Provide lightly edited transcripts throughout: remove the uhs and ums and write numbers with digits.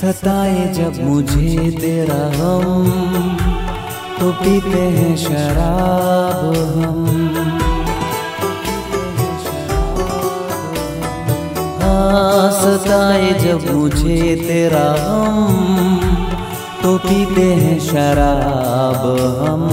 सताए जब मुझे तेरा गम, तो पीते हैं शराब हम। हाँ, सताए जब मुझे तेरा गम, तो पीते हैं शराब हम।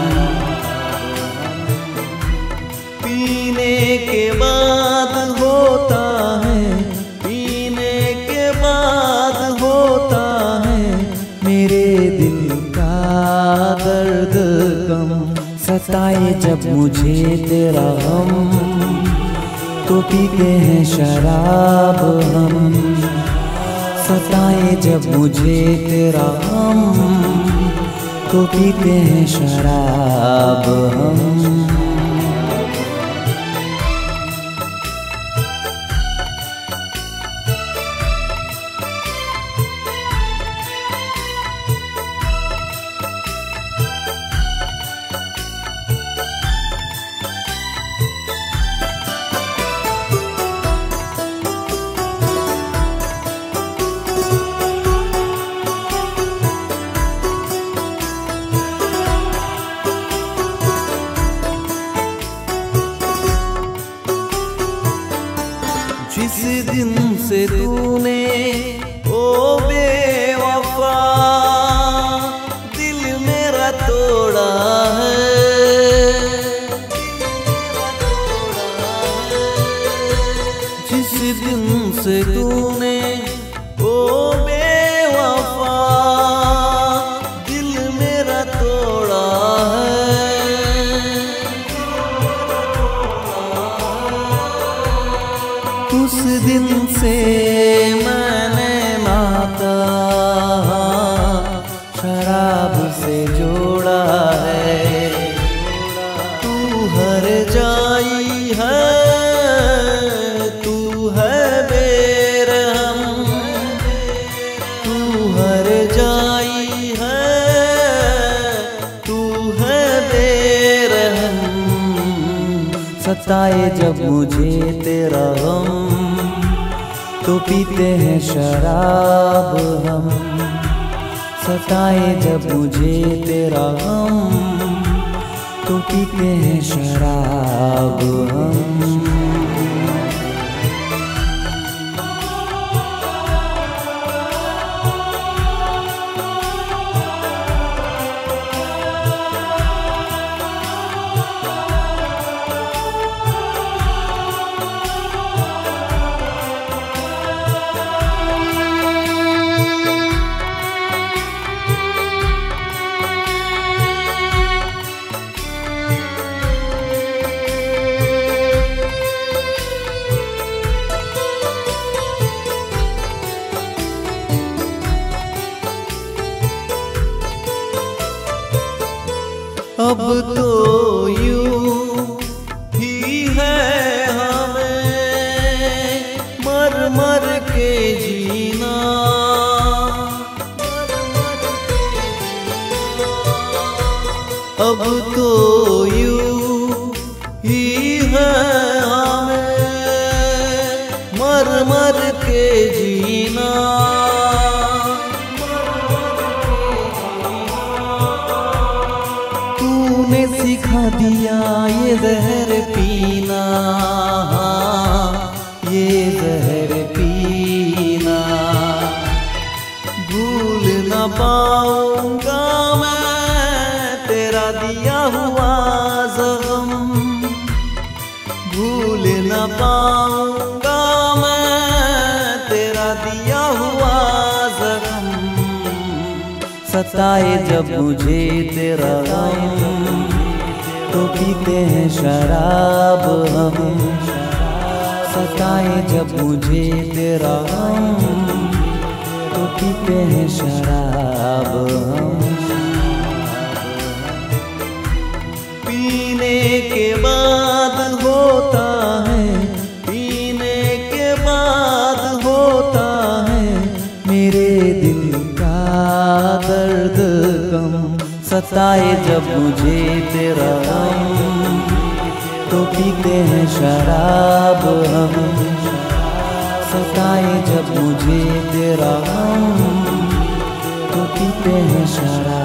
पीने के बाद होता है, पीने के बाद होता है मेरे दिल का दर्द कम। सताए जब मुझे तेरा गम, तो पीते हैं शराब हम। सताए जब मुझे तेरा गम, तो पीते हैं शराब हम। जिस दिन से तूने ओ बेवफा दिल मेरा तोड़ा है, जिस दिन से तूने ओ बेवफा दिल मेरा तोड़ा है, उस दिन से मैंने नाता शराब से जोड़ा है। तू हर जाई है, तू है बेरहम, तू हर जाई है, तू है बेरहम। सताए जब मुझे तेरा गम, तो पीते हैं शराब हम। सताए जब मुझे तेरा गम, तो पीते हैं शराब हम। अब तो यूं ही है हमें मर मर के जीना, अब तो यूं ही है हमें मर मर के जीना। तूने सिखा दिया ये जहर पीना, ये जहर पीना। भूल न पाऊंगा मैं तेरा दिया हुआ ज़ख्म, भूल न पाऊंगा मैं तेरा दिया हुआ ज़ख्म। सताए जब मुझे तेरा गम, तो पीते हैं शराब हम। सताए जब मुझे तेरा गम, तो पीते हैं शराब हम। पीने के बाद होता है, पीने के बाद होता है मेरे दिल का दर्द कम। सताए जब मुझे तेरा गम, तो पीते हैं शराब हम। सताए जब मुझे तेरा गम, इशारा